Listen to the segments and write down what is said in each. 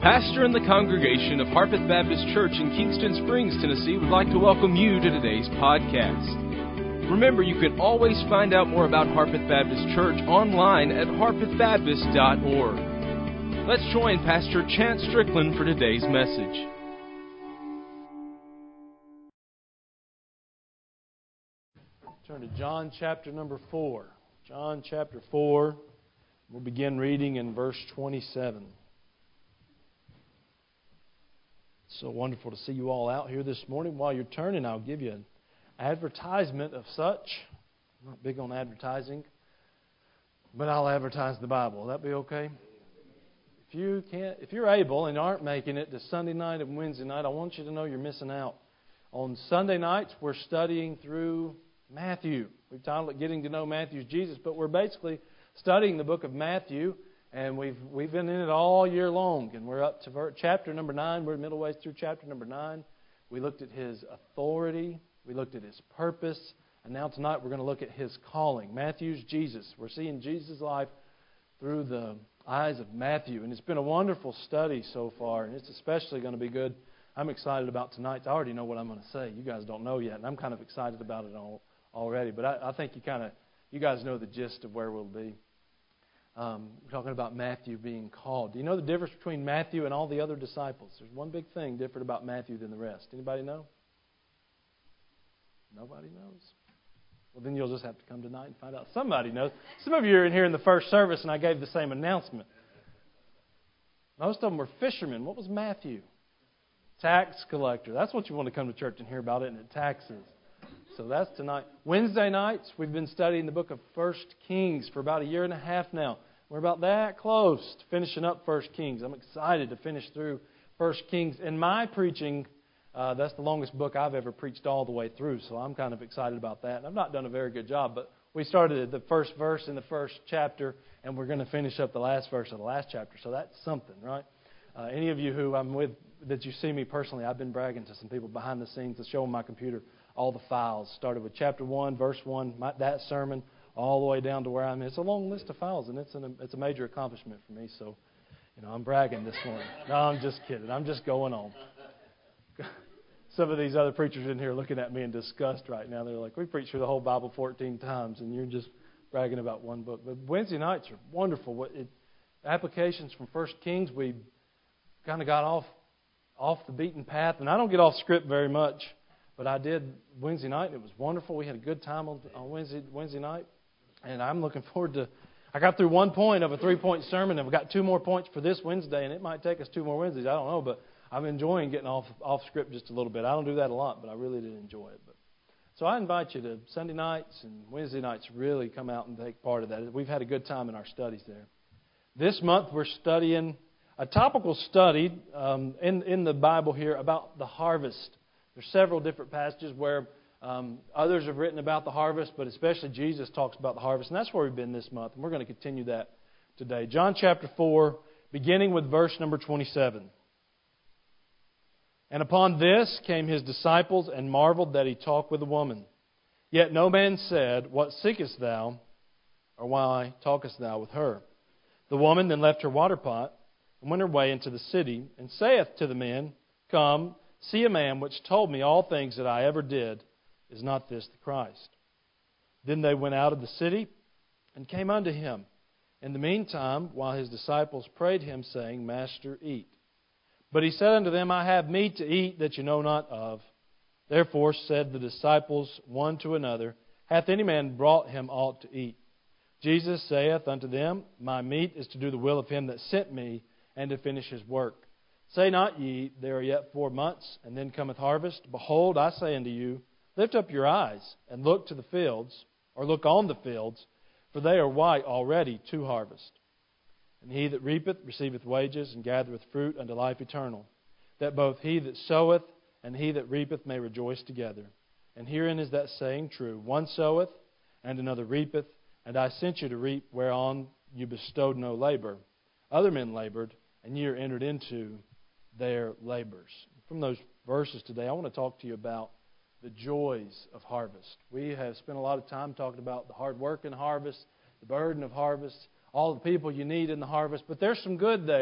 pastor in the congregation of Harpeth Baptist Church in Kingston Springs, Tennessee, would like to welcome you to today's podcast. Remember, you can always find out more about Harpeth Baptist Church online at harpethbaptist.org. Let's join Pastor Chance Strickland for today's message. Turn to John chapter number 4. John chapter 4. We'll begin reading in verse 27. It's so wonderful to see you all out here this morning. While you're turning, I'll give you an advertisement of such. I'm not big on advertising, but I'll advertise the Bible. Will that be okay? If you're able and aren't making it to Sunday night and Wednesday night, I want you to know you're missing out. On Sunday nights, we're studying through Matthew. We've titled it Getting to Know Matthew's Jesus, but we're basically studying the book of Matthew, and we've been in it all year long, and we're up to chapter number 9. We're middle ways through chapter number 9. We looked at His authority. We looked at His purpose. And now tonight we're going to look at His calling. Matthew's Jesus. We're seeing Jesus' life through the eyes of Matthew. And it's been a wonderful study so far, and it's especially going to be good. I'm excited about tonight. I already know what I'm going to say. You guys don't know yet, and I'm kind of excited about it already. But I think you guys know the gist of where we'll be. We're talking about Matthew being called. Do you know the difference between Matthew and all the other disciples? There's one big thing different about Matthew than the rest. Anybody know? Nobody knows? Well, then you'll just have to come tonight and find out. Somebody knows. Some of you are in here in the first service, and I gave the same announcement. Most of them were fishermen. What was Matthew? Tax collector. That's what you want to come to church and hear about, isn't it? Taxes. So that's tonight. Wednesday nights, we've been studying the book of 1 Kings for about a year and a half now. We're about that close to finishing up 1 Kings. I'm excited to finish through 1 Kings. In my preaching, that's the longest book I've ever preached all the way through, so I'm kind of excited about that. And I've not done a very good job, but we started at the first verse in the first chapter, and we're going to finish up the last verse of the last chapter, so that's something, right? Any of you who I'm with, that you see me personally, I've been bragging to some people behind the scenes to show them my computer all the files. Started with chapter 1, verse 1, that sermon, all the way down to where I'm in. It's a long list of files, and it's a major accomplishment for me. So, I'm bragging this morning. No, I'm just kidding. I'm just going on. Some of these other preachers in here looking at me in disgust right now. They're like, we preach through the whole Bible 14 times, and you're just bragging about one book. But Wednesday nights are wonderful. Applications from 1 Kings, we kind of got off the beaten path, and I don't get off script very much. But I did Wednesday night, and it was wonderful. We had a good time on Wednesday night. And I'm looking forward to... I got through one point of a 3-point sermon, and we've got 2 more points for this Wednesday, and it might take us 2 more Wednesdays. I don't know, but I'm enjoying getting off script just a little bit. I don't do that a lot, but I really did enjoy it. So I invite you to Sunday nights and Wednesday nights really come out and take part of that. We've had a good time in our studies there. This month we're studying a topical study in the Bible here about the harvest. There's several different passages where others have written about the harvest, but especially Jesus talks about the harvest. And that's where we've been this month. And we're going to continue that today. John chapter 4, beginning with verse number 27. And upon this came His disciples and marveled that He talked with a woman. Yet no man said, What seekest thou? Or why talkest thou with her? The woman then left her water pot and went her way into the city, and saith to the men, Come, see a man which told me all things that I ever did. Is not this the Christ? Then they went out of the city and came unto Him. In the meantime, while His disciples prayed Him, saying, Master, eat. But He said unto them, I have meat to eat that you know not of. Therefore said the disciples one to another, Hath any man brought Him aught to eat? Jesus saith unto them, My meat is to do the will of Him that sent me, and to finish His work. Say not ye, There are yet 4 months, and then cometh harvest. Behold, I say unto you, Lift up your eyes, and look to the fields, or look on the fields, for they are white already to harvest. And he that reapeth receiveth wages, and gathereth fruit unto life eternal, that both he that soweth and he that reapeth may rejoice together. And herein is that saying true, One soweth, and another reapeth, and I sent you to reap whereon you bestowed no labor. Other men labored, and ye are entered into their labors. From those verses today, I want to talk to you about the joys of harvest. We have spent a lot of time talking about the hard work in harvest, the burden of harvest, all the people you need in the harvest. But there's some good there,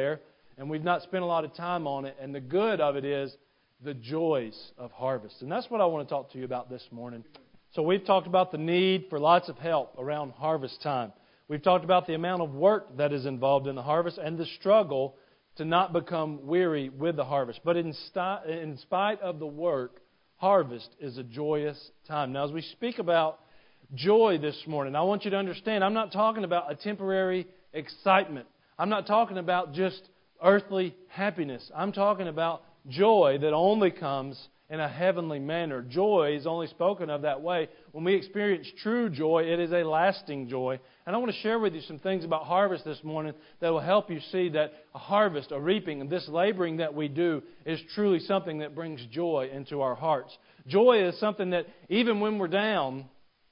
and we've not spent a lot of time on it. And the good of it is the joys of harvest. And that's what I want to talk to you about this morning. So we've talked about the need for lots of help around harvest time. We've talked about the amount of work that is involved in the harvest and the struggle to not become weary with the harvest. But in spite of the work, harvest is a joyous time. Now, as we speak about joy this morning, I want you to understand, I'm not talking about a temporary excitement. I'm not talking about just earthly happiness. I'm talking about joy that only comes in a heavenly manner. Joy is only spoken of that way. When we experience true joy, it is a lasting joy. And I want to share with you some things about harvest this morning that will help you see that a harvest, a reaping, and this laboring that we do is truly something that brings joy into our hearts. Joy is something that even when we're down,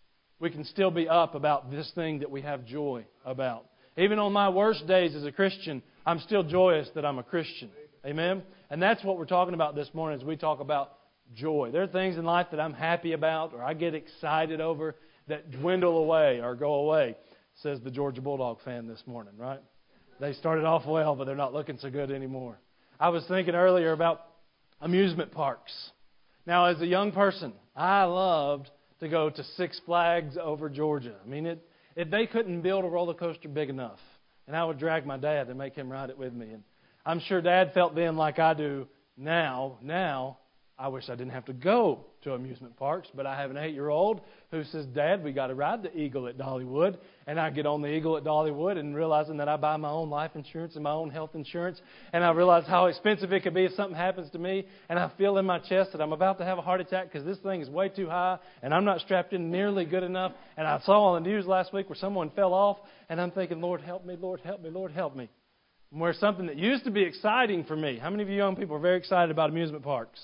we can still be up about this thing that we have joy about. Even on my worst days as a Christian, I'm still joyous that I'm a Christian. Amen? And that's what we're talking about this morning as we talk about joy. There are things in life that I'm happy about or I get excited over that dwindle away or go away, says the Georgia Bulldog fan this morning, right? They started off well, but they're not looking so good anymore. I was thinking earlier about amusement parks. Now, as a young person, I loved to go to Six Flags over Georgia. I mean, they couldn't build a roller coaster big enough. And I would drag my dad and make him ride it with me. And I'm sure Dad felt then like I do now. Now, I wish I didn't have to go to amusement parks, but I have an 8-year-old who says, Dad, we got to ride the Eagle at Dollywood. And I get on the Eagle at Dollywood and realizing that I buy my own life insurance and my own health insurance. And I realize how expensive it could be if something happens to me. And I feel in my chest that I'm about to have a heart attack because this thing is way too high and I'm not strapped in nearly good enough. And I saw on the news last week where someone fell off and I'm thinking, Lord, help me, Lord, help me, Lord, help me. Where something that used to be exciting for me. How many of you young people are very excited about amusement parks?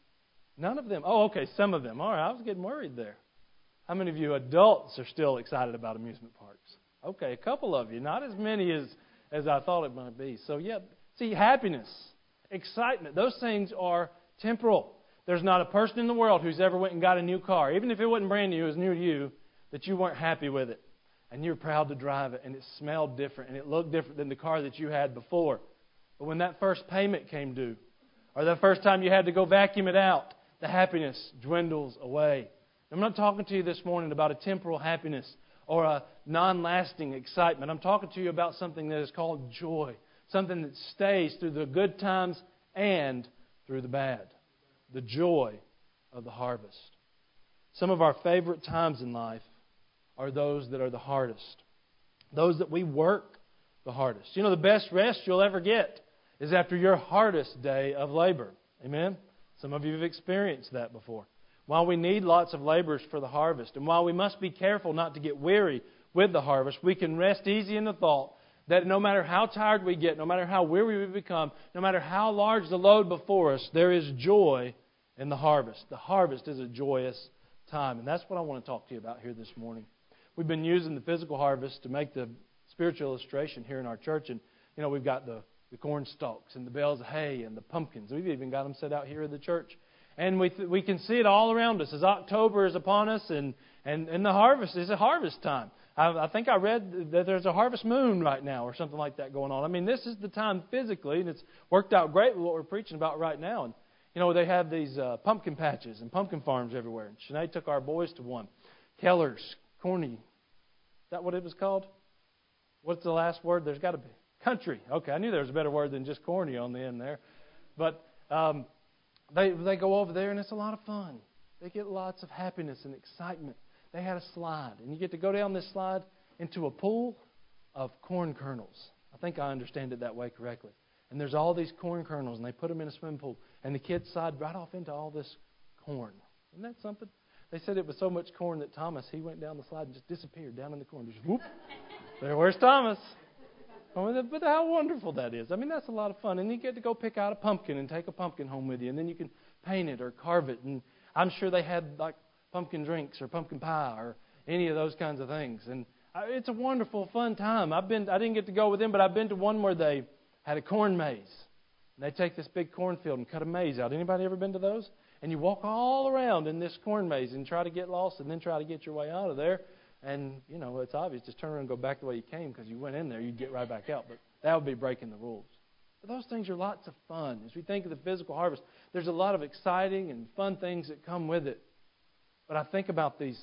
None of them. Oh, okay, some of them. All right, I was getting worried there. How many of you adults are still excited about amusement parks? Okay, a couple of you. Not as many as I thought it might be. So, yeah, see, happiness, excitement, those things are temporal. There's not a person in the world who's ever went and got a new car, even if it wasn't brand new, it was new to you, that you weren't happy with it. And you're proud to drive it, and it smelled different, and it looked different than the car that you had before. But when that first payment came due, or the first time you had to go vacuum it out, the happiness dwindles away. I'm not talking to you this morning about a temporal happiness or a non-lasting excitement. I'm talking to you about something that is called joy, something that stays through the good times and through the bad. The joy of the harvest. Some of our favorite times in life are those that are the hardest. Those that we work the hardest. You know, the best rest you'll ever get is after your hardest day of labor. Amen? Some of you have experienced that before. While we need lots of laborers for the harvest, and while we must be careful not to get weary with the harvest, we can rest easy in the thought that no matter how tired we get, no matter how weary we become, no matter how large the load before us, there is joy in the harvest. The harvest is a joyous time, and that's what I want to talk to you about here this morning. We've been using the physical harvest to make the spiritual illustration here in our church, and you know we've got the corn stalks and the bales of hay and the pumpkins. We've even got them set out here in the church. And we can see it all around us as October is upon us and the harvest is a harvest time. I think I read that there's a harvest moon right now or something like that going on. I mean, this is the time physically, and it's worked out great with what we're preaching about right now. And, you know, they have these pumpkin patches and pumpkin farms everywhere. And Sinead took our boys to one. Keller's, Corny. Is that what it was called? What's the last word? There's got to be. Country. Okay, I knew there was a better word than just corny on the end there. But they go over there, and it's a lot of fun. They get lots of happiness and excitement. They had a slide, and you get to go down this slide into a pool of corn kernels. I think I understand it that way correctly. And there's all these corn kernels, and they put them in a swimming pool, and the kids slide right off into all this corn. Isn't that something? They said it was so much corn that Thomas, he went down the slide and just disappeared down in the corn. Just whoop. Where's Thomas? But how wonderful that is. I mean, that's a lot of fun. And you get to go pick out a pumpkin and take a pumpkin home with you. And then you can paint it or carve it. And I'm sure they had like pumpkin drinks or pumpkin pie or any of those kinds of things. And it's a wonderful, fun time. I didn't get to go with them, but I've been to one where they had a corn maze. And they take this big cornfield and cut a maze out. Anybody ever been to those? And you walk all around in this corn maze and try to get lost and then try to get your way out of there. And, you know, it's obvious. Just turn around and go back the way you came because you went in there. You'd get right back out. But that would be breaking the rules. But those things are lots of fun. As we think of the physical harvest, there's a lot of exciting and fun things that come with it. But I think about these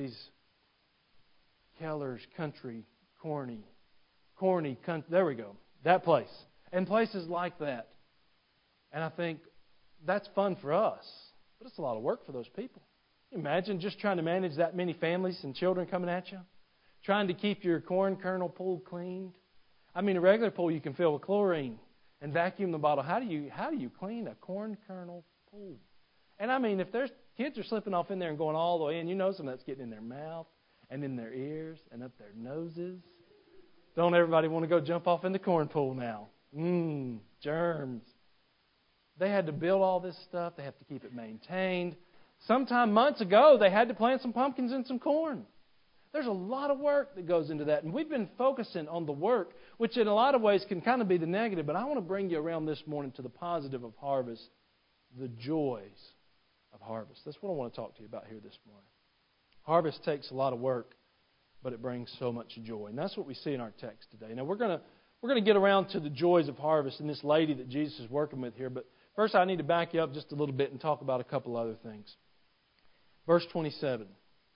Keller's Country, Corny, there we go, that place. And places like that. And I think that's fun for us, but it's a lot of work for those people. Imagine just trying to manage that many families and children coming at you. Trying to keep your corn kernel pool cleaned. I mean, a regular pool you can fill with chlorine and vacuum the bottle. How do you clean a corn kernel pool? And I mean, if there's kids are slipping off in there and going all the way in, you know some of that's getting in their mouth and in their ears and up their noses. Don't everybody want to go jump off in the corn pool now? Germs. They had to build all this stuff. They have to keep it maintained. Sometime months ago, they had to plant some pumpkins and some corn. There's a lot of work that goes into that. And we've been focusing on the work, which in a lot of ways can kind of be the negative. But I want to bring you around this morning to the positive of harvest, the joys of harvest. That's what I want to talk to you about here this morning. Harvest takes a lot of work, but it brings so much joy. And that's what we see in our text today. Now, we're going to get around to the joys of harvest and this lady that Jesus is working with here. But first, I need to back you up just a little bit and talk about a couple other things. Verse 27.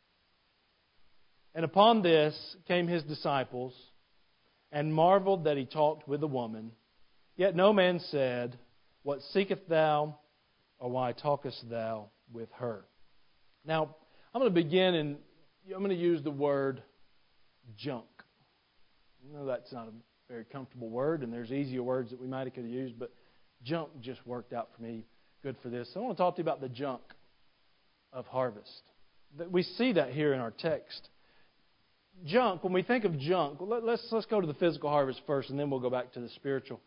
And upon this came his disciples and marveled that he talked with the woman. Yet no man said, What seekest thou, or why talkest thou with her? Now, I'm going to begin and I'm going to use the word junk. I know that's not a very comfortable word, and there's easier words that we might have could have used, but junk just worked out for me good for this. So I want to talk to you about the junk of harvest. We see that here in our text. Junk, when we think of junk, let's go to the physical harvest first, and then we'll go back to the spiritual.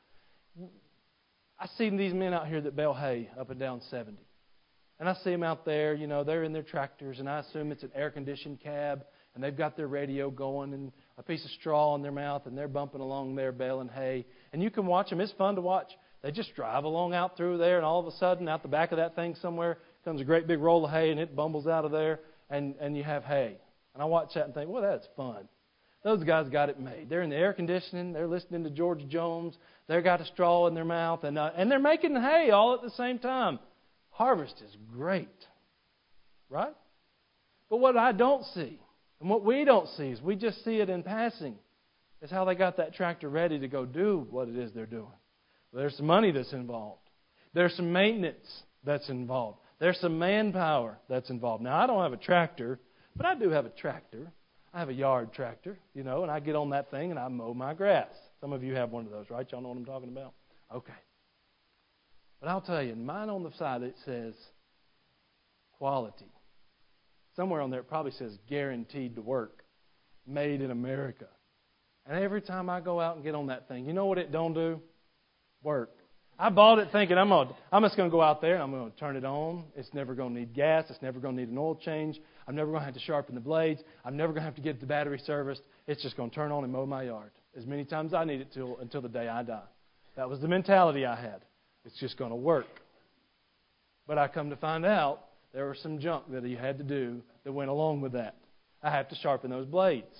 I see these men out here that bale hay up and down 70. And I see them out there, you know, they're in their tractors, and I assume it's an air-conditioned cab, and they've got their radio going and a piece of straw in their mouth, and they're bumping along there baling hay. And you can watch them. It's fun to watch. They just drive along out through there, and all of a sudden, out the back of that thing somewhere comes a great big roll of hay, and it bumbles out of there, and you have hay. And I watch that and think, well, that's fun. Those guys got it made. They're in the air conditioning. They're listening to George Jones. They've got a straw in their mouth, and they're making hay all at the same time. Harvest is great, right? But what I don't see, and what we don't see, is we just see it in passing, is how they got that tractor ready to go do what it is they're doing. There's some money that's involved. There's some maintenance that's involved. There's some manpower that's involved. Now, I don't have a tractor, but I do have a tractor. I have a yard tractor, you know, and I get on that thing and I mow my grass. Some of you have one of those, right? Y'all know what I'm talking about? Okay. But I'll tell you, mine on the side, it says quality. Somewhere on there it probably says guaranteed to work, made in America. And every time I go out and get on that thing, you know what it don't do? Work. I bought it thinking I'm just going to go out there and I'm going to turn it on. It's never going to need gas. It's never going to need an oil change. I'm never going to have to sharpen the blades. I'm never going to have to get the battery serviced. It's just going to turn on and mow my yard as many times as I need it to until the day I die. That was the mentality I had. It's just going to work. But I come to find out there was some junk that he had to do that went along with that. I have to sharpen those blades.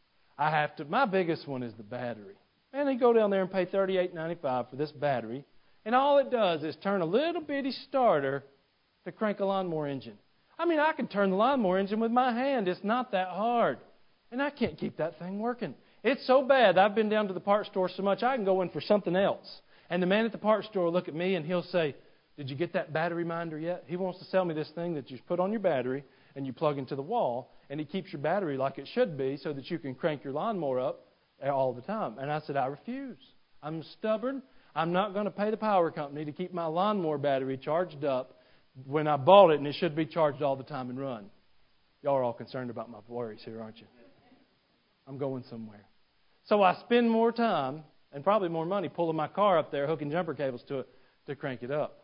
My biggest one is the battery. Man, they go down there and pay $38.95 for this battery. And all it does is turn a little bitty starter to crank a lawnmower engine. I mean, I can turn the lawnmower engine with my hand. It's not that hard. And I can't keep that thing working. It's so bad, I've been down to the parts store so much, I can go in for something else. And the man at the parts store will look at me and he'll say, did you get that battery minder yet? He wants to sell me this thing that you put on your battery and you plug into the wall, and it keeps your battery like it should be so that you can crank your lawnmower up all the time. And I said, I refuse. I'm stubborn. I'm not going to pay the power company to keep my lawnmower battery charged up when I bought it and it should be charged all the time and run. Y'all are all concerned about my worries here, aren't you? I'm going somewhere. So I spend more time and probably more money pulling my car up there, hooking jumper cables to it to crank it up.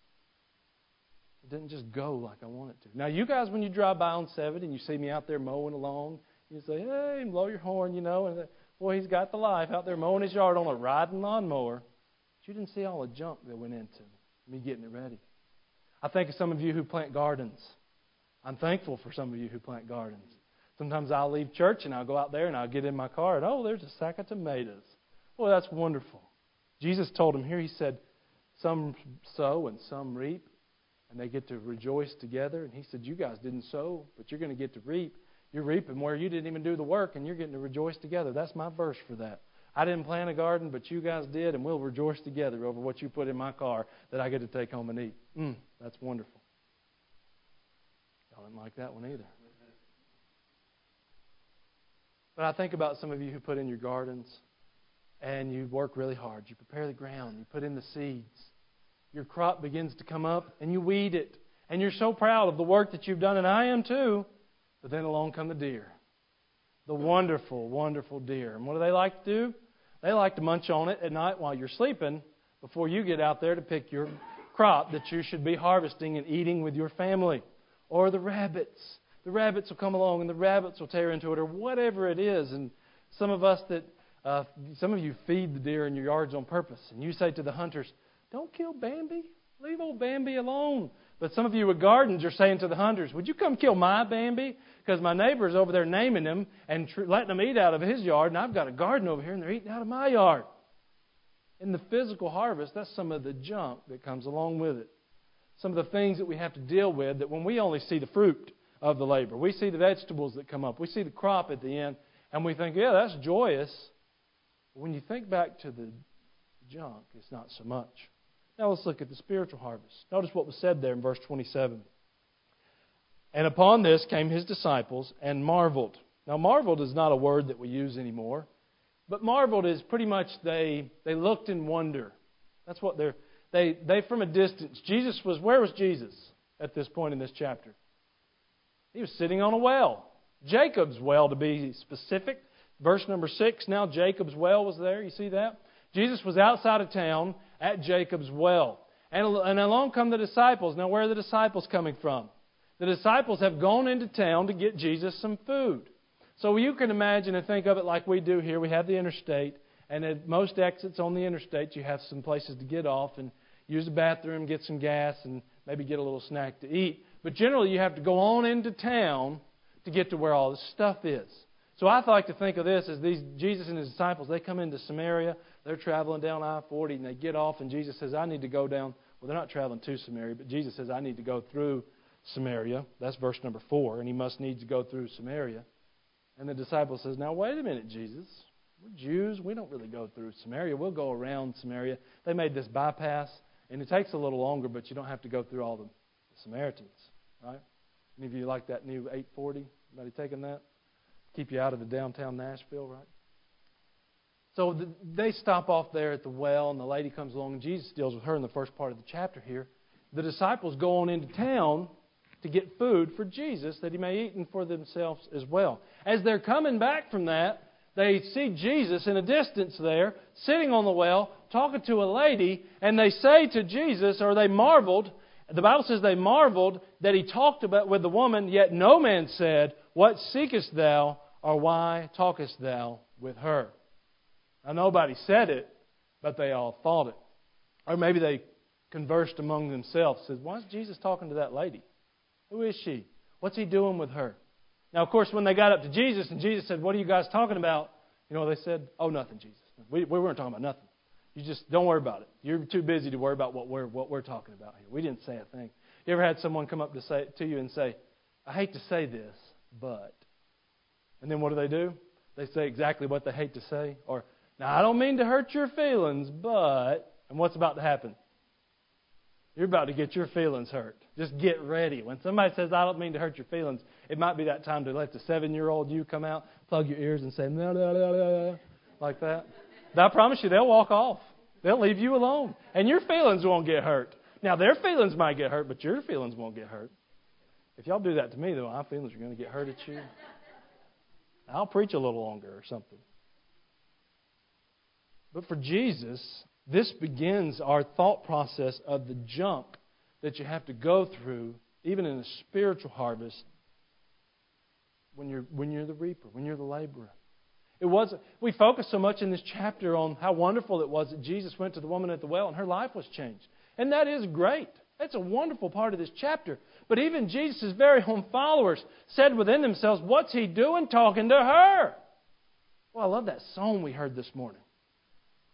It didn't just go like I want it to. Now, you guys, when you drive by on 7 and you see me out there mowing along, you say, hey, and blow your horn, you know, and boy, he's got the life out there mowing his yard on a riding lawnmower. But you didn't see all the junk that went into me getting it ready. I think of some of you who plant gardens. I'm thankful for some of you who plant gardens. Sometimes I'll leave church and I'll go out there and I'll get in my car and, oh, there's a sack of tomatoes. Boy, that's wonderful. Jesus told them here, He said, some sow and some reap, and they get to rejoice together. And He said, you guys didn't sow, but you're going to get to reap. You're reaping where you didn't even do the work, and you're getting to rejoice together. That's my verse for that. I didn't plant a garden, but you guys did, and we'll rejoice together over what you put in my car that I get to take home and eat. That's wonderful. Y'all didn't like that one either. But I think about some of you who put in your gardens, and you work really hard. You prepare the ground. You put in the seeds. Your crop begins to come up, and you weed it. And you're so proud of the work that you've done, and I am too. But then along come the deer. The wonderful, wonderful deer. And what do they like to do? They like to munch on it at night while you're sleeping before you get out there to pick your crop that you should be harvesting and eating with your family. Or the rabbits. The rabbits will come along and the rabbits will tear into it, or whatever it is. And some of you feed the deer in your yards on purpose. And you say to the hunters, don't kill Bambi. Leave old Bambi alone. But some of you with gardens are saying to the hunters, would you come kill my Bambi? Because my neighbor's over there naming him and letting them eat out of his yard, and I've got a garden over here and they're eating out of my yard. In the physical harvest, that's some of the junk that comes along with it. Some of the things that we have to deal with, that when we only see the fruit of the labor, we see the vegetables that come up, we see the crop at the end, and we think, yeah, that's joyous. But when you think back to the junk, it's not so much. Now let's look at the spiritual harvest. Notice what was said there in verse 27. And upon this came His disciples and marveled. Now marveled is not a word that we use anymore, but marveled is pretty much they looked in wonder. That's what they from a distance. Where was Jesus at this point in this chapter? He was sitting on a well. Jacob's well, to be specific. Verse number 6, now Jacob's well was there. You see that? Jesus was outside of town at Jacob's well. And along come the disciples. Now, where are the disciples coming from? The disciples have gone into town to get Jesus some food. So you can imagine and think of it like we do here. We have the interstate, and at most exits on the interstate, you have some places to get off and use the bathroom, get some gas, and maybe get a little snack to eat. But generally, you have to go on into town to get to where all this stuff is. So I like to think of this as Jesus and His disciples, they come into Samaria, they're traveling down I-40, and they get off, and Jesus says, I need to go down. Well, they're not traveling to Samaria, but Jesus says, I need to go through Samaria. That's verse number 4, and He must needs to go through Samaria. And the disciple says, now wait a minute, Jesus. We're Jews. We don't really go through Samaria. We'll go around Samaria. They made this bypass, and it takes a little longer, but you don't have to go through all the Samaritans, right? Any of you like that new 840? Anybody taking that? Keep you out of the downtown Nashville, right? So they stop off there at the well, and the lady comes along, and Jesus deals with her in the first part of the chapter here. The disciples go on into town to get food for Jesus that He may eat and for themselves as well. As they're coming back from that, they see Jesus in a distance there, sitting on the well, talking to a lady, and they say to Jesus, or they marveled, the Bible says they marveled that He talked about with the woman, yet no man said, what seekest thou, or why talkest thou with her? Now nobody said it, but they all thought it. Or maybe they conversed among themselves, said, why is Jesus talking to that lady? Who is she? What's He doing with her? Now, of course, when they got up to Jesus and Jesus said, what are you guys talking about? You know, they said, oh, nothing, Jesus. We weren't talking about nothing. You just don't worry about it. You're too busy to worry about what we're talking about here. We didn't say a thing. You ever had someone come up to you and say, I hate to say this, but. And then what do? They say exactly what they hate to say. Or, now, I don't mean to hurt your feelings, but. And what's about to happen? You're about to get your feelings hurt. Just get ready. When somebody says, I don't mean to hurt your feelings, it might be that time to let the 7-year-old you come out, plug your ears and say, no, no, no, no, like that. I promise you, they'll walk off. They'll leave you alone. And your feelings won't get hurt. Now, their feelings might get hurt, but your feelings won't get hurt. If y'all do that to me, though, my feelings are going to get hurt at you. I'll preach a little longer or something. But for Jesus, this begins our thought process of the junk that you have to go through, even in a spiritual harvest, when you're the reaper, when you're the laborer. We focus so much in this chapter on how wonderful it was that Jesus went to the woman at the well and her life was changed. And that is great. That's a wonderful part of this chapter. But even Jesus' very own followers said within themselves, what's He doing talking to her? Well, I love that song we heard this morning.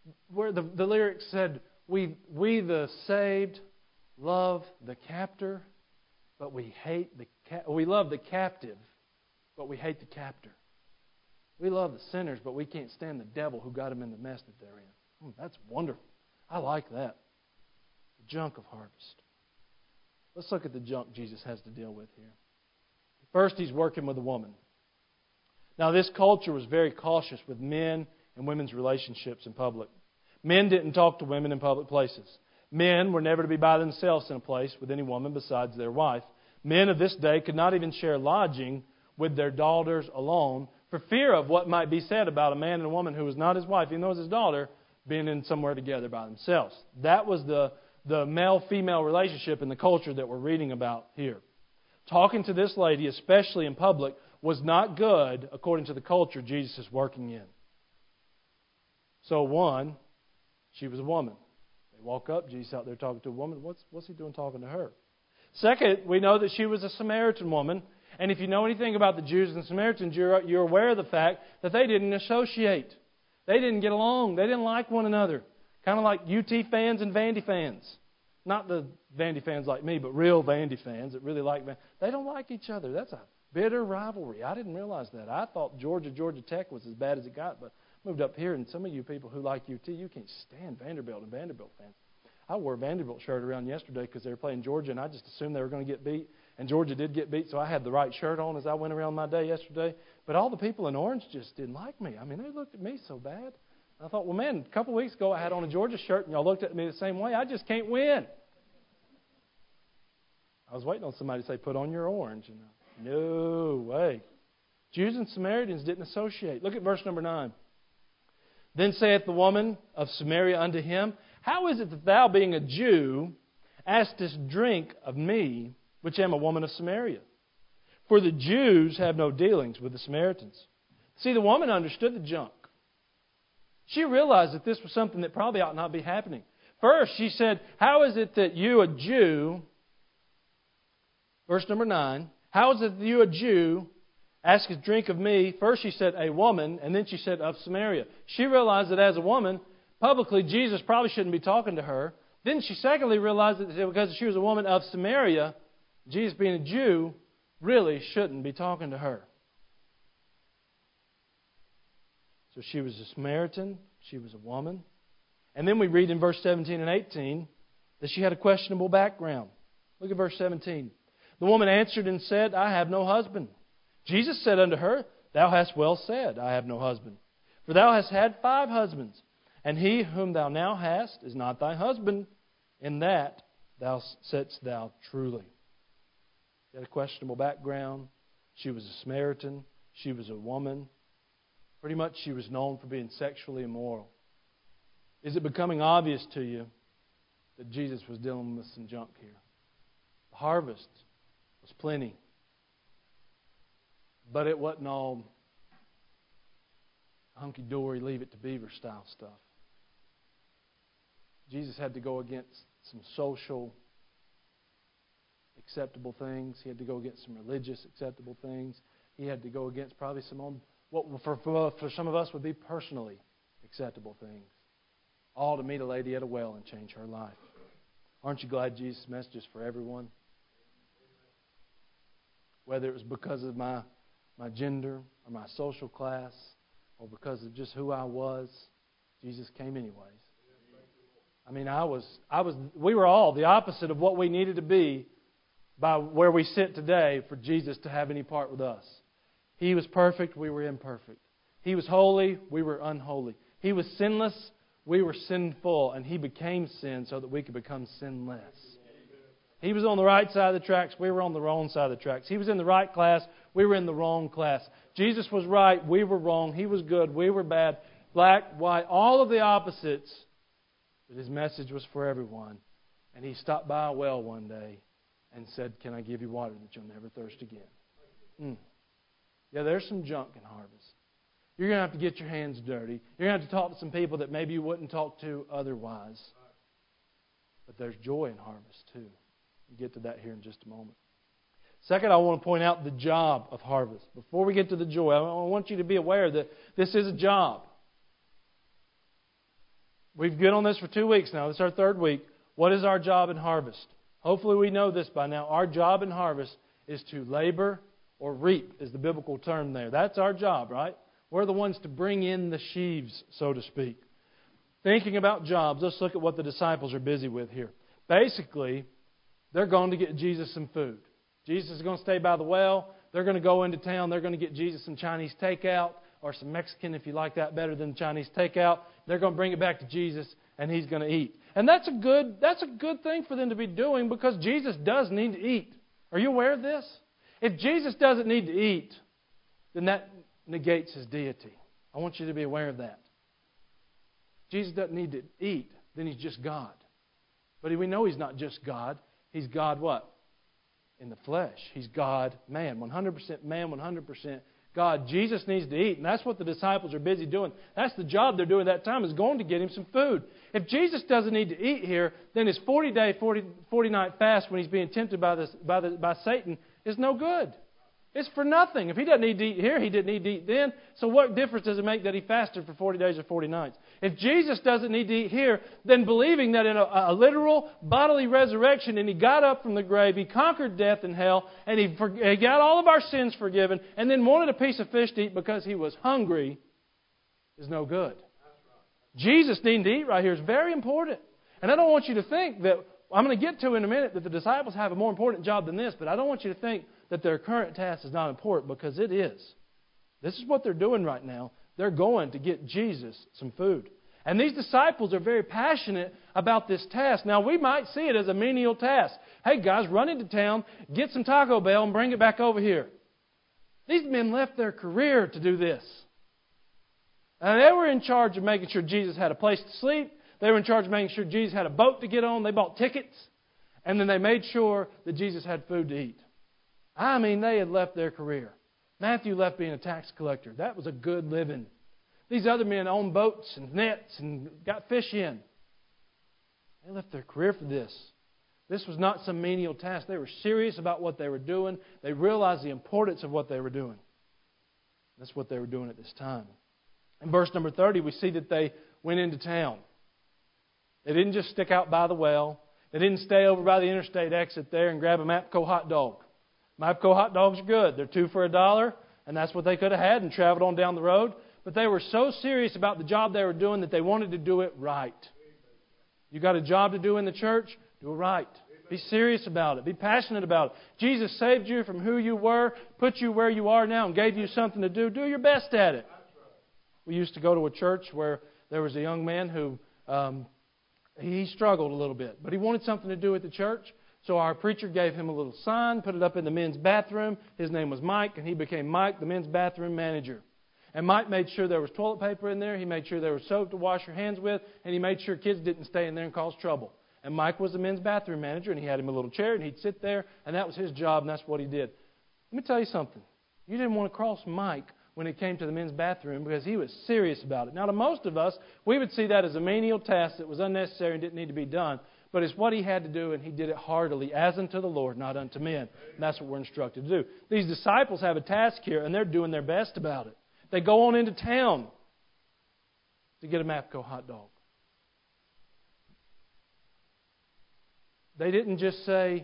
where the lyrics said, we the saved love the captor, but we hate we love the captive, but we hate the captor. We love the sinners, but we can't stand the devil who got them in the mess that they're in. That's wonderful. I like that. The junk of harvest. Let's look at the junk Jesus has to deal with here. First, He's working with a woman. Now, this culture was very cautious with men and women's relationships in public. Men didn't talk to women in public places. Men were never to be by themselves in a place with any woman besides their wife. Men of this day could not even share lodging with their daughters alone for fear of what might be said about a man and a woman who was not his wife, even though it was his daughter, being in somewhere together by themselves. That was the male-female relationship in the culture that we're reading about here. Talking to this lady, especially in public, was not good according to the culture Jesus is working in. So one, she was a woman. They walk up, Jesus out there talking to a woman. What's He doing talking to her? Second, we know that she was a Samaritan woman. And if you know anything about the Jews and Samaritans, you're aware of the fact that they didn't associate. They didn't get along. They didn't like one another. Kind of like UT fans and Vandy fans. Not the Vandy fans like me, but real Vandy fans that really like Vandy. They don't like each other. That's a bitter rivalry. I didn't realize that. I thought Georgia Tech was as bad as it got, but I moved up here, and some of you people who like UT, you can't stand Vanderbilt and Vanderbilt fans. I wore a Vanderbilt shirt around yesterday because they were playing Georgia, and I just assumed they were going to get beat. And Georgia did get beat, so I had the right shirt on as I went around my day yesterday. But all the people in orange just didn't like me. I mean, they looked at me so bad. I thought, well, man, a couple of weeks ago I had on a Georgia shirt, and y'all looked at me the same way. I just can't win. I was waiting on somebody to say, put on your orange. And no way. Jews and Samaritans didn't associate. Look at verse number 9. Then saith the woman of Samaria unto him, How is it that thou, being a Jew, askest drink of me, which am a woman of Samaria? For the Jews have no dealings with the Samaritans. See, the woman understood the junk. She realized that this was something that probably ought not be happening. First, she said, How is it that you, a Jew, verse number 9, How is it that you, a Jew, askest drink of me? First she said, a woman, and then she said, of Samaria. She realized that as a woman, publicly, Jesus probably shouldn't be talking to her. Then she secondly realized that because she was a woman of Samaria, Jesus being a Jew really shouldn't be talking to her. So she was a Samaritan. She was a woman. And then we read in verse 17 and 18 that she had a questionable background. Look at verse 17. The woman answered and said, I have no husband. Jesus said unto her, Thou hast well said, I have no husband. For thou hast had 5 husbands, and he whom thou now hast is not thy husband. In that thou saidst thou truly. She had a questionable background. She was a Samaritan. She was a woman. Pretty much she was known for being sexually immoral. Is it becoming obvious to you that Jesus was dealing with some junk here? The harvest was plenty. But it wasn't all hunky-dory, leave it to Beaver style stuff. Jesus had to go against some social acceptable things. He had to go against some religious acceptable things. He had to go against probably some what for some of us would be personally acceptable things. All to meet a lady at a well and change her life. Aren't you glad Jesus' message is for everyone? Whether it was because of my gender or my social class or because of just who I was, Jesus came anyways. I mean, we were all the opposite of what we needed to be by where we sit today for Jesus to have any part with us. He was perfect, we were imperfect. He was holy, we were unholy. He was sinless, we were sinful, and He became sin so that we could become sinless. He was on the right side of the tracks, we were on the wrong side of the tracks. He was in the right class, we were in the wrong class. Jesus was right, we were wrong. He was good, we were bad. Black, white, all of the opposites. But His message was for everyone. And He stopped by a well one day and said, Can I give you water that you'll never thirst again? Yeah, there's some junk in harvest. You're going to have to get your hands dirty. You're going to have to talk to some people that maybe you wouldn't talk to otherwise. But there's joy in harvest too. We'll get to that here in just a moment. Second, I want to point out the job of harvest. Before we get to the joy, I want you to be aware that this is a job. We've been on this for 2 weeks now. This is our third week. What is our job in harvest? Hopefully we know this by now. Our job in harvest is to labor or reap, is the biblical term there. That's our job, right? We're the ones to bring in the sheaves, so to speak. Thinking about jobs, let's look at what the disciples are busy with here. Basically, they're going to get Jesus some food. Jesus is going to stay by the well. They're going to go into town. They're going to get Jesus some Chinese takeout, or some Mexican if you like that better than Chinese takeout. They're going to bring it back to Jesus, and He's going to eat. And that's a good thing for them to be doing, because Jesus does need to eat. Are you aware of this? If Jesus doesn't need to eat, then that negates His deity. I want you to be aware of that. Jesus doesn't need to eat, then He's just God. But we know He's not just God. He's God what? In the flesh. He's God, man. 100% man, 100% God. Jesus needs to eat, and that's what the disciples are busy doing. That's the job they're doing at that time, is going to get Him some food. If Jesus doesn't need to eat here, then His 40-day, 40-night fast when He's being tempted by Satan is no good. It's for nothing. If He doesn't need to eat here, He didn't need to eat then. So what difference does it make that He fasted for 40 days or 40 nights? If Jesus doesn't need to eat here, then believing that in a literal bodily resurrection, and He got up from the grave, He conquered death and hell, and He got all of our sins forgiven, and then wanted a piece of fish to eat because He was hungry, is no good. Jesus needing to eat right here is very important. And I don't want you to think that, I'm going to get to in a minute, that the disciples have a more important job than this, but I don't want you to think that their current task is not important, because it is. This is what they're doing right now. They're going to get Jesus some food. And these disciples are very passionate about this task. Now, we might see it as a menial task. Hey, guys, run into town, get some Taco Bell, and bring it back over here. These men left their career to do this. And they were in charge of making sure Jesus had a place to sleep. They were in charge of making sure Jesus had a boat to get on. They bought tickets. And then they made sure that Jesus had food to eat. I mean, they had left their career. Matthew left being a tax collector. That was a good living. These other men owned boats and nets and got fish in. They left their career for this. This was not some menial task. They were serious about what they were doing. They realized the importance of what they were doing. That's what they were doing at this time. In verse number 30, we see that they went into town. They didn't just stick out by the well. They didn't stay over by the interstate exit there and grab a Mapco hot dog. Mapco hot dogs are good. They're 2 for $1, and that's what they could have had and traveled on down the road. But they were so serious about the job they were doing that they wanted to do it right. You got a job to do in the church? Do it right. Be serious about it. Be passionate about it. Jesus saved you from who you were, put you where you are now, and gave you something to do. Do your best at it. We used to go to a church where there was a young man who he struggled a little bit, but he wanted something to do at the church. So our preacher gave him a little sign, put it up in the men's bathroom. His name was Mike, and he became Mike, the men's bathroom manager. And Mike made sure there was toilet paper in there. He made sure there was soap to wash your hands with. And he made sure kids didn't stay in there and cause trouble. And Mike was the men's bathroom manager, and he had him a little chair, and he'd sit there, and that was his job, and that's what he did. Let me tell you something. You didn't want to cross Mike when it came to the men's bathroom, because he was serious about it. Now, to most of us, we would see that as a menial task that was unnecessary and didn't need to be done. But it's what he had to do, and he did it heartily, as unto the Lord, not unto men. And that's what we're instructed to do. These disciples have a task here, and they're doing their best about it. They go on into town to get a Mapco hot dog. They didn't just say,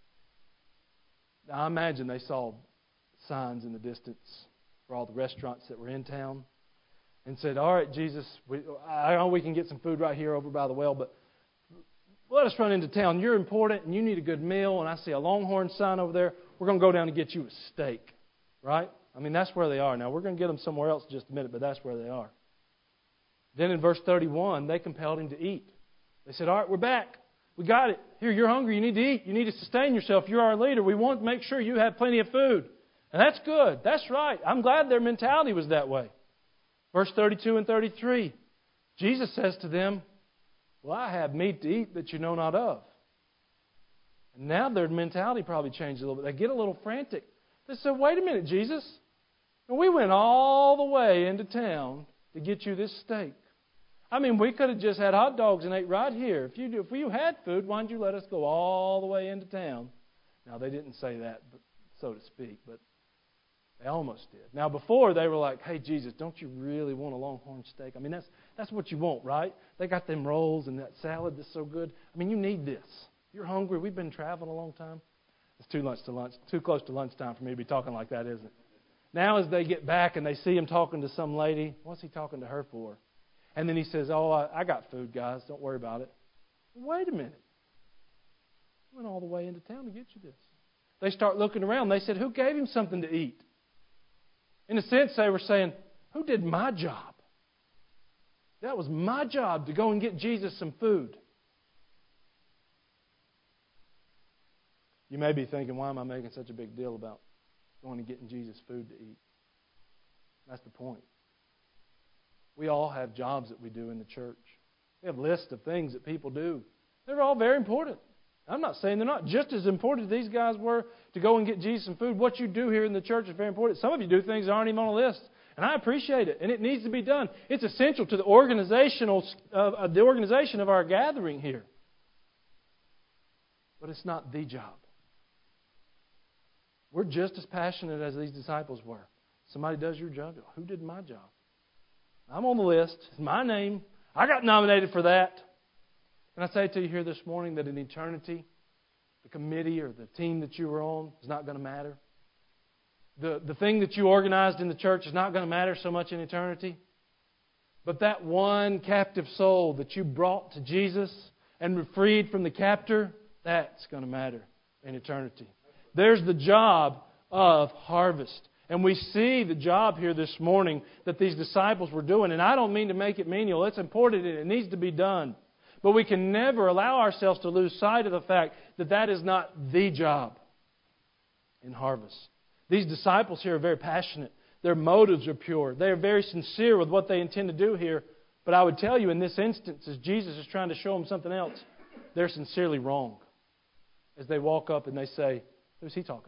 I imagine they saw signs in the distance for all the restaurants that were in town and said, all right, Jesus, I know we can get some food right here over by the well, but let us run into town. You're important and you need a good meal, and I see a Longhorn sign over there. We're going to go down and get you a steak, right? I mean, that's where they are. Now, we're going to get them somewhere else in just a minute, but that's where they are. Then in verse 31, they compelled him to eat. They said, all right, we're back. We got it. Here, you're hungry. You need to eat. You need to sustain yourself. You're our leader. We want to make sure you have plenty of food. And that's good. That's right. I'm glad their mentality was that way. Verse 32 and 33, Jesus says to them, well, I have meat to eat that you know not of. And now their mentality probably changed a little bit. They get a little frantic. They said, wait a minute, Jesus. We went all the way into town to get you this steak. I mean, we could have just had hot dogs and ate right here. If you had food, why didn't you let us go all the way into town? Now, they didn't say that, so to speak. But They almost did. Now, before they were like, hey, Jesus, don't you really want a Longhorn steak? I mean, that's what you want, right? They got them rolls and that salad that's so good. I mean, you need this. You're hungry. We've been traveling a long time. It's too close to lunchtime for me to be talking like that, isn't it? Now as they get back and they see him talking to some lady, what's he talking to her for? And then he says, oh, I got food, guys. Don't worry about it. Wait a minute. I went all the way into town to get you this. They start looking around. They said, who gave him something to eat? In a sense, they were saying, who did my job? That was my job to go and get Jesus some food. You may be thinking, why am I making such a big deal about going and getting Jesus food to eat? That's the point. We all have jobs that we do in the church. We have lists of things that people do. They're all very important. I'm not saying they're not just as important as these guys were to go and get Jesus some food. What you do here in the church is very important. Some of you do things that aren't even on a list, and I appreciate it, and it needs to be done. It's essential to the organization of our gathering here. But it's not the job. We're just as passionate as these disciples were. Somebody does your job. Who did my job? I'm on the list. It's my name. I got nominated for that. Can I say to you here this morning that in eternity, the committee or the team that you were on is not going to matter? The thing that you organized in the church is not going to matter so much in eternity. But that one captive soul that you brought to Jesus and were freed from the captor, that's going to matter in eternity. There's the job of harvest. And we see the job here this morning that these disciples were doing. And I don't mean to make it menial. It's important and it needs to be done. But we can never allow ourselves to lose sight of the fact that that is not the job in harvest. These disciples here are very passionate. Their motives are pure. They are very sincere with what they intend to do here. But I would tell you in this instance, as Jesus is trying to show them something else, they're sincerely wrong. As they walk up and they say, who's he talking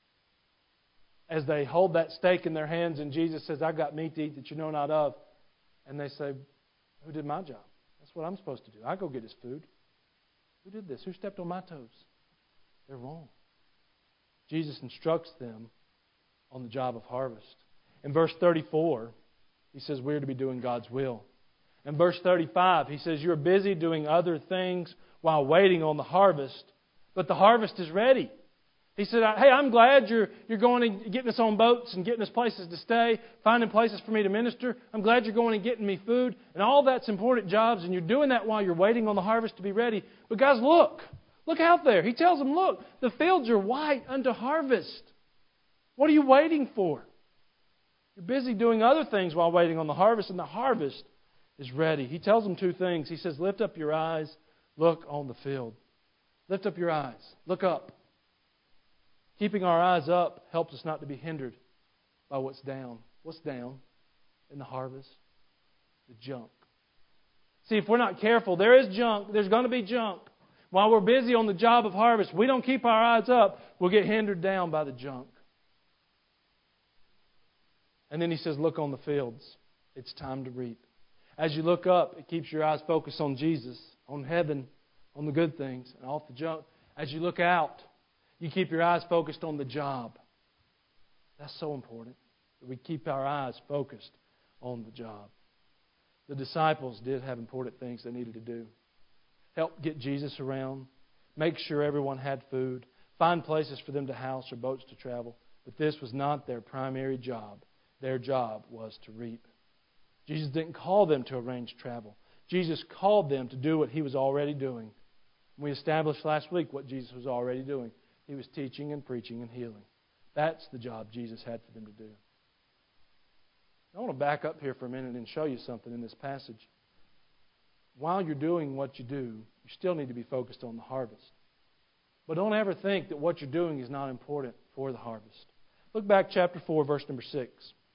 to? As they hold that steak in their hands and Jesus says, I've got meat to eat that you know not of. And they say, who did my job? That's what I'm supposed to do. I go get his food. Who did this? Who stepped on my toes? They're wrong. Jesus instructs them on the job of harvest. In verse 34, He says we're to be doing God's will. In verse 35, He says you're busy doing other things while waiting on the harvest, but the harvest is ready. He said, hey, I'm glad you're going and getting us on boats and getting us places to stay, finding places for me to minister. I'm glad you're going and getting me food. And all that's important jobs, and you're doing that while you're waiting on the harvest to be ready. But guys, look out there. He tells them, look, the fields are white unto harvest. What are you waiting for? You're busy doing other things while waiting on the harvest, and the harvest is ready. He tells them two things. He says, lift up your eyes, look on the field. Lift up your eyes. Look up. Keeping our eyes up helps us not to be hindered by what's down. What's down in the harvest? The junk. See, if we're not careful, there is junk. There's going to be junk. While we're busy on the job of harvest, we don't keep our eyes up, we'll get hindered down by the junk. And then He says, look on the fields. It's time to reap. As you look up, it keeps your eyes focused on Jesus, on heaven, on the good things, and off the junk. As you look out, you keep your eyes focused on the job. That's so important, that we keep our eyes focused on the job. The disciples did have important things they needed to do. Help get Jesus around. Make sure everyone had food. Find places for them to house or boats to travel. But this was not their primary job. Their job was to reap. Jesus didn't call them to arrange travel. Jesus called them to do what He was already doing. We established last week what Jesus was already doing. He was teaching and preaching and healing. That's the job Jesus had for them to do. I want to back up here for a minute and show you something in this passage. While you're doing what you do, you still need to be focused on the harvest. But don't ever think that what you're doing is not important for the harvest. Look back chapter 4, verse number 6.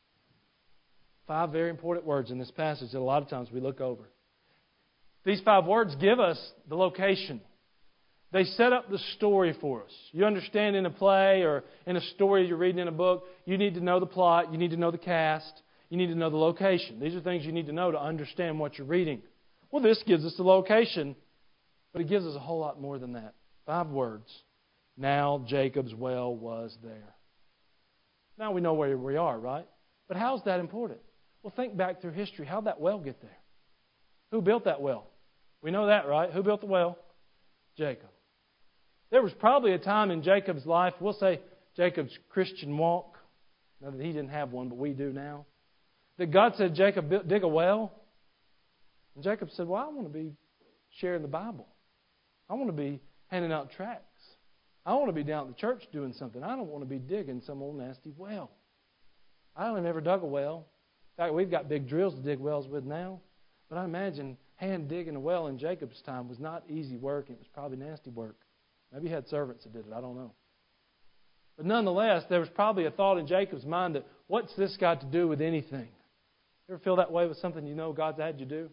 5 very important words in this passage that a lot of times we look over. These 5 words give us the location. They set up the story for us. You understand in a play or in a story you're reading in a book, you need to know the plot, you need to know the cast, you need to know the location. These are things you need to know to understand what you're reading. Well, this gives us the location, but it gives us a whole lot more than that. 5 words. Now Jacob's well was there. Now we know where we are, right? But how's that important? Well, think back through history. How'd that well get there? Who built that well? We know that, right? Who built the well? Jacob. There was probably a time in Jacob's life, we'll say Jacob's Christian walk, now that he didn't have one, but we do now, that God said, Jacob, dig a well. And Jacob said, well, I want to be sharing the Bible. I want to be handing out tracts. I want to be down at the church doing something. I don't want to be digging some old nasty well. I only never dug a well. In fact, we've got big drills to dig wells with now. But I imagine hand digging a well in Jacob's time was not easy work. It was probably nasty work. Maybe he had servants that did it. I don't know. But nonetheless, there was probably a thought in Jacob's mind that, what's this got to do with anything? You ever feel that way with something you know God's had you do?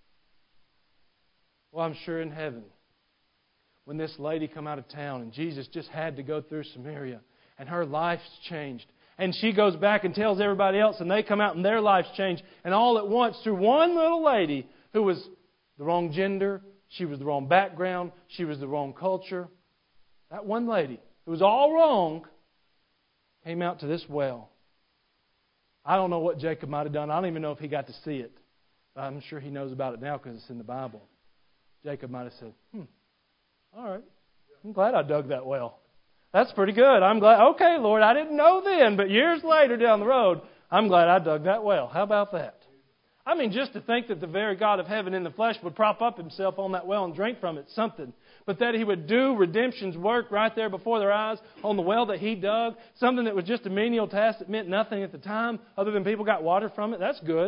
Well, I'm sure in heaven, when this lady come out of town and Jesus just had to go through Samaria and her life's changed, and she goes back and tells everybody else, and they come out and their lives change, and all at once through one little lady who was the wrong gender, she was the wrong background, she was the wrong culture, that one lady who was all wrong came out to this well. I don't know what Jacob might have done. I don't even know if he got to see it. But I'm sure he knows about it now because it's in the Bible. Jacob might have said, all right, I'm glad I dug that well. That's pretty good. I'm glad. Okay, Lord, I didn't know then, but years later down the road, I'm glad I dug that well. How about that? I mean, just to think that the very God of heaven in the flesh would prop up himself on that well and drink from it, something. But that he would do redemption's work right there before their eyes on the well that he dug, something that was just a menial task that meant nothing at the time other than people got water from it, that's good.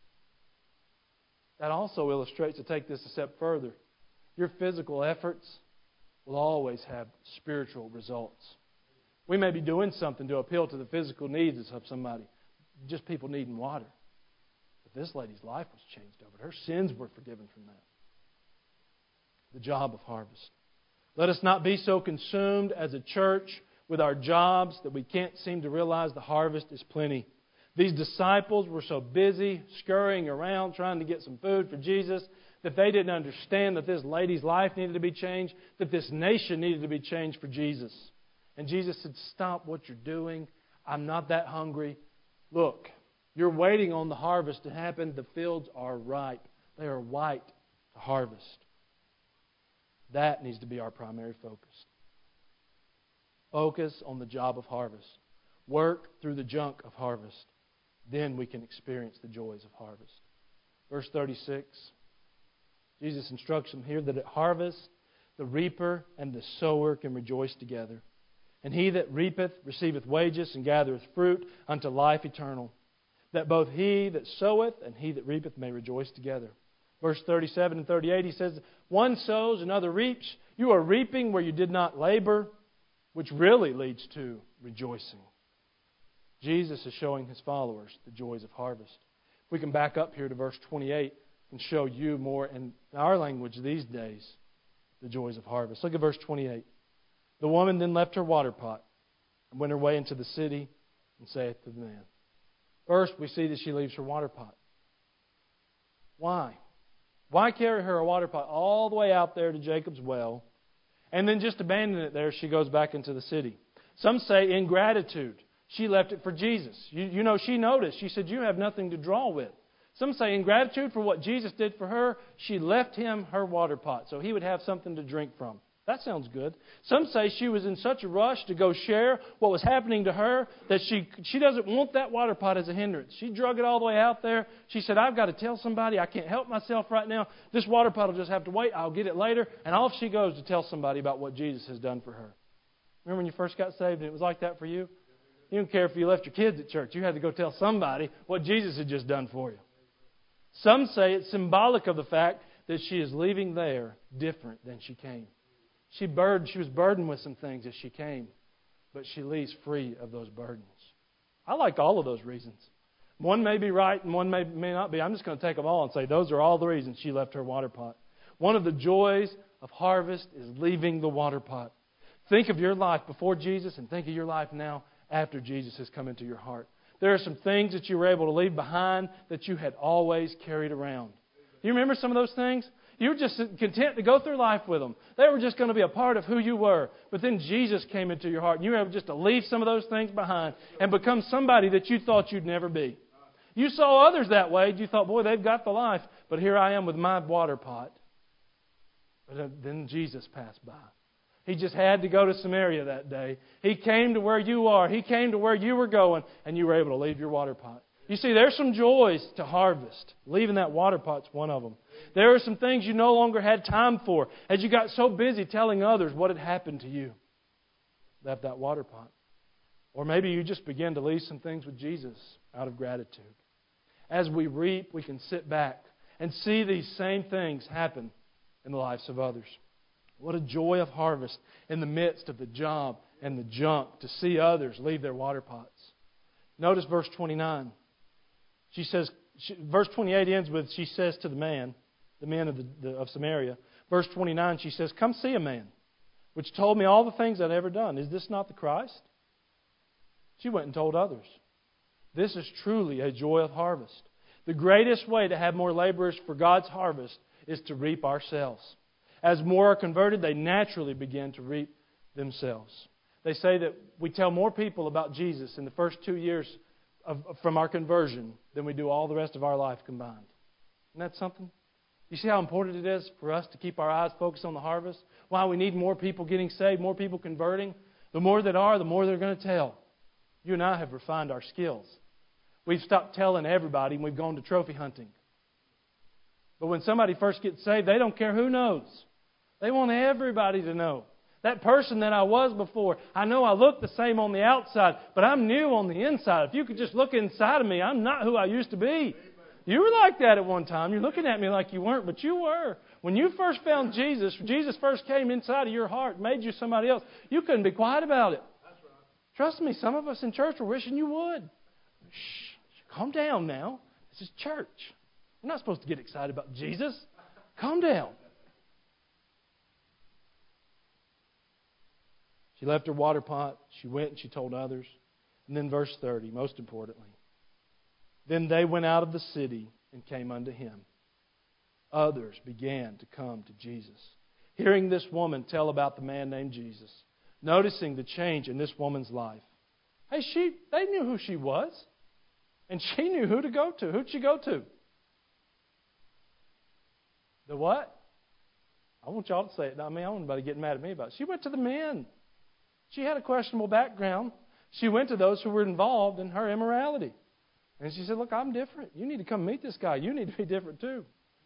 That also illustrates, to take this a step further, your physical efforts will always have spiritual results. We may be doing something to appeal to the physical needs of somebody, just people needing water. But this lady's life was changed over it. Her sins were forgiven from that. The job of harvest. Let us not be so consumed as a church with our jobs that we can't seem to realize the harvest is plenty. These disciples were so busy scurrying around trying to get some food for Jesus that they didn't understand that this lady's life needed to be changed, that this nation needed to be changed for Jesus. And Jesus said, stop what you're doing. I'm not that hungry. Look, you're waiting on the harvest to happen. The fields are ripe. They are white to harvest. That needs to be our primary focus. Focus on the job of harvest. Work through the junk of harvest. Then we can experience the joys of harvest. Verse 36. Jesus instructs them here that at harvest, the reaper and the sower can rejoice together. And he that reapeth receiveth wages and gathereth fruit unto life eternal, that both he that soweth and he that reapeth may rejoice together. Verse 37 and 38, he says, one sows, another reaps. You are reaping where you did not labor, which really leads to rejoicing. Jesus is showing his followers the joys of harvest. If we can back up here to verse 28 and show you more in our language these days the joys of harvest. Look at verse 28. The woman then left her water pot and went her way into the city and saith to the man. First, we see that she leaves her water pot. Why? Why carry her a water pot all the way out there to Jacob's well and then just abandon it there as she goes back into the city? Some say in gratitude. She left it for Jesus. You know, she noticed. She said, you have nothing to draw with. Some say in gratitude for what Jesus did for her, she left him her water pot so he would have something to drink from. That sounds good. Some say she was in such a rush to go share what was happening to her that she doesn't want that water pot as a hindrance. She drug it all the way out there. She said, I've got to tell somebody. I can't help myself right now. This water pot will just have to wait. I'll get it later. And off she goes to tell somebody about what Jesus has done for her. Remember when you first got saved and it was like that for you? You didn't care if you left your kids at church. You had to go tell somebody what Jesus had just done for you. Some say it's symbolic of the fact that she is leaving there different than she came. She was burdened with some things as she came, but she leaves free of those burdens. I like all of those reasons. One may be right and one may not be. I'm just going to take them all and say those are all the reasons she left her water pot. One of the joys of harvest is leaving the water pot. Think of your life before Jesus and think of your life now after Jesus has come into your heart. There are some things that you were able to leave behind that you had always carried around. Do you remember some of those things? You were just content to go through life with them. They were just going to be a part of who you were. But then Jesus came into your heart, and you were able just to leave some of those things behind and become somebody that you thought you'd never be. You saw others that way. You thought, boy, they've got the life. But here I am with my water pot. But then Jesus passed by. He just had to go to Samaria that day. He came to where you are. He came to where you were going, and you were able to leave your water pot. You see, there's some joys to harvest. Leaving that water pot's one of them. There are some things you no longer had time for as you got so busy telling others what had happened to you. Left that water pot. Or maybe you just began to leave some things with Jesus out of gratitude. As we reap, we can sit back and see these same things happen in the lives of others. What a joy of harvest in the midst of the job and the junk to see others leave their water pots. Notice verse 29. She says, verse 28 ends with, she says to the men of Samaria. Verse 29, she says, come see a man, which told me all the things I'd ever done. Is this not the Christ? She went and told others. This is truly a joy of harvest. The greatest way to have more laborers for God's harvest is to reap ourselves. As more are converted, they naturally begin to reap themselves. They say that we tell more people about Jesus in the first 2 years from our conversion than we do all the rest of our life combined. Isn't that something? You see how important it is for us to keep our eyes focused on the harvest? Why we need more people getting saved, more people converting. The more that are, the more they're going to tell. You and I have refined our skills. We've stopped telling everybody and we've gone to trophy hunting. But when somebody first gets saved, they don't care who knows. They want everybody to know. That person that I was before, I know I look the same on the outside, but I'm new on the inside. If you could just look inside of me, I'm not who I used to be. You were like that at one time. You're looking at me like you weren't, but you were. When you first found Jesus, Jesus first came inside of your heart, made you somebody else, you couldn't be quiet about it. That's right. Trust me, some of us in church were wishing you would. Shh, calm down now. This is church. We're not supposed to get excited about Jesus. Calm down. She left her water pot. She went and she told others. And then verse 30, most importantly. Then they went out of the city and came unto him. Others began to come to Jesus. Hearing this woman tell about the man named Jesus. Noticing the change in this woman's life. Hey, they knew who she was. And she knew who to go to. Who'd she go to? The what? I want y'all to say it, not me. I don't want anybody getting mad at me about it. She went to the men. She had a questionable background. She went to those who were involved in her immorality. And she said, look, I'm different. You need to come meet this guy. You need to be different too.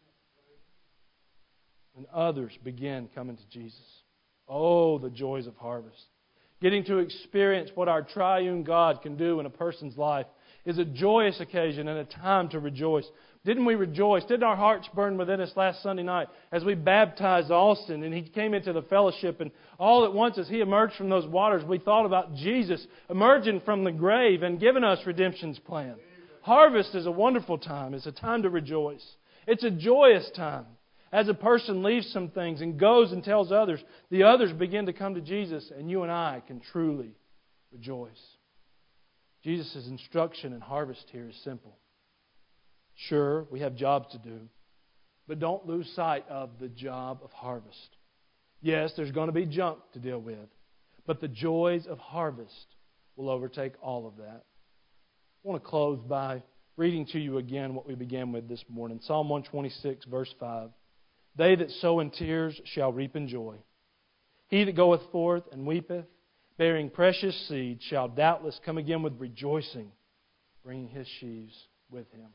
And others began coming to Jesus. Oh, the joys of harvest. Getting to experience what our triune God can do in a person's life is a joyous occasion and a time to rejoice. Didn't we rejoice? Didn't our hearts burn within us last Sunday night as we baptized Austin and he came into the fellowship, and all at once as he emerged from those waters, we thought about Jesus emerging from the grave and giving us redemption's plan. Harvest is a wonderful time. It's a time to rejoice. It's a joyous time. As a person leaves some things and goes and tells others, the others begin to come to Jesus, and you and I can truly rejoice. Jesus' instruction in harvest here is simple. Sure, we have jobs to do, but don't lose sight of the job of harvest. Yes, there's going to be junk to deal with, but the joys of harvest will overtake all of that. I want to close by reading to you again what we began with this morning. Psalm 126, verse 5. They that sow in tears shall reap in joy. He that goeth forth and weepeth, bearing precious seed, shall doubtless come again with rejoicing, bringing his sheaves with him.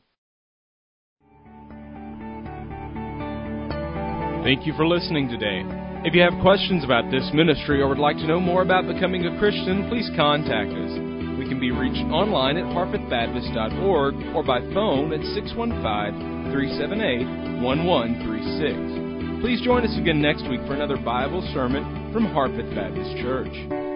Thank you for listening today. If you have questions about this ministry or would like to know more about becoming a Christian, please contact us. We can be reached online at harpethbaptist.org or by phone at 615-378-1136. Please join us again next week for another Bible sermon from Harpeth Baptist Church.